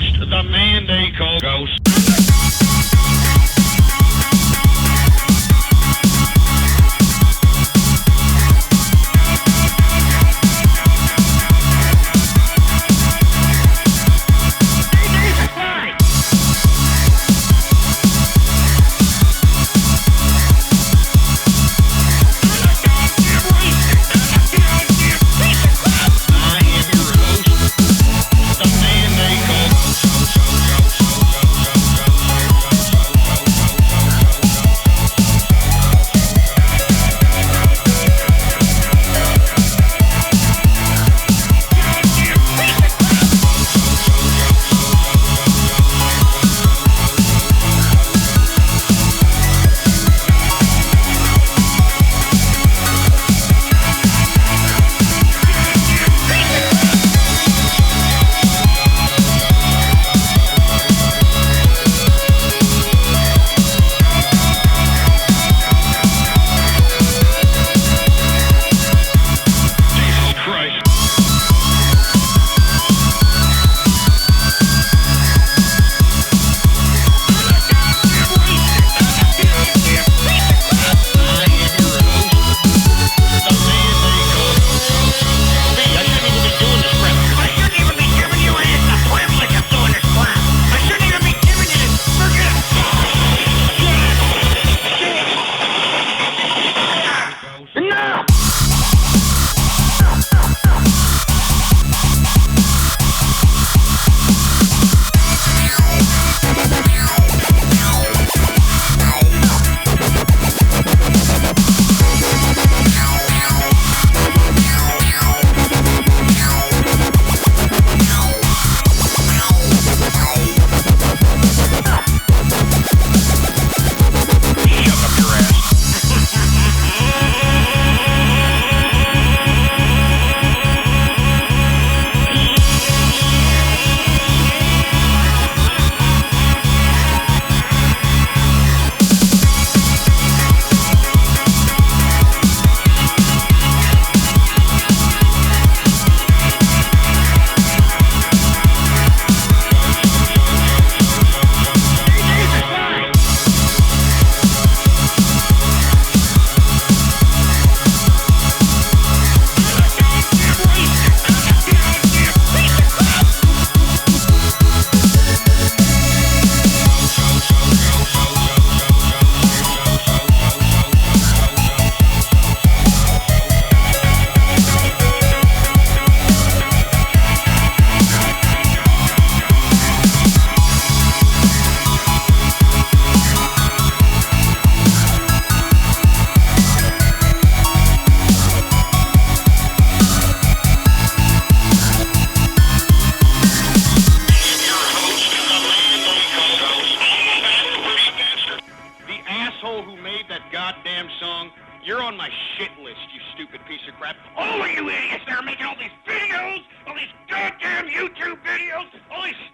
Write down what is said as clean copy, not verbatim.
host, the man they call Ghost. Who made that goddamn song, you're on my shit list, you stupid piece of crap. All of you idiots that are making all these videos, all these goddamn YouTube videos, all these